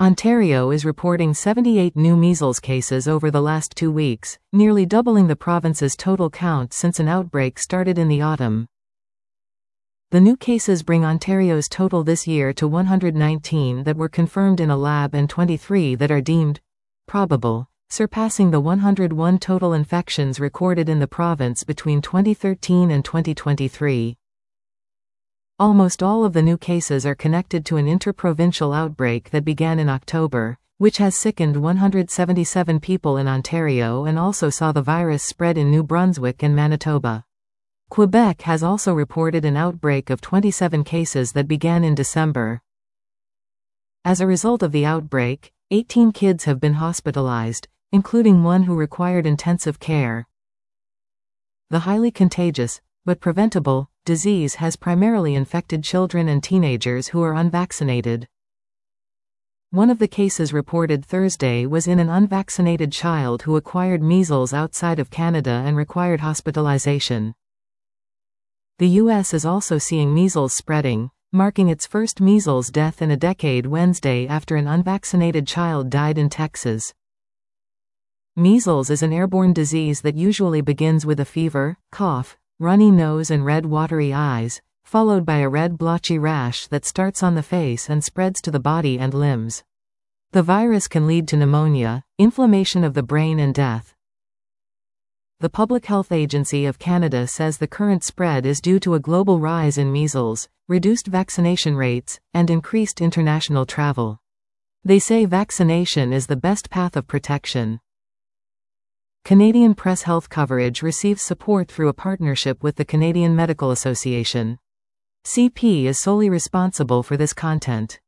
Ontario is reporting 78 new measles cases over the last 2 weeks, nearly doubling the province's total count since an outbreak started in the autumn. The new cases bring Ontario's total this year to 119 that were confirmed in a lab and 23 that are deemed probable, surpassing the 101 total infections recorded in the province between 2013 and 2023. Almost all of the new cases are connected to an interprovincial outbreak that began in October, which has sickened 177 people in Ontario and also saw the virus spread in New Brunswick and Manitoba. Quebec has also reported an outbreak of 27 cases that began in December. As a result of the outbreak, 18 kids have been hospitalized, including one who required intensive care. The highly contagious, but preventable, disease has primarily infected children and teenagers who are unvaccinated. One of the cases reported Thursday was in an unvaccinated child who acquired measles outside of Canada and required hospitalization. The U.S. is also seeing measles spreading, marking its first measles death in a decade Wednesday after an unvaccinated child died in Texas. Measles is an airborne disease that usually begins with a fever, cough, runny nose and red watery eyes, followed by a red blotchy rash that starts on the face and spreads to the body and limbs. The virus can lead to pneumonia, inflammation of the brain and death. The Public Health Agency of Canada says the current spread is due to a global rise in measles, reduced vaccination rates, and increased international travel. They say vaccination is the best path of protection. Canadian Press Health coverage receives support through a partnership with the Canadian Medical Association. CP is solely responsible for this content.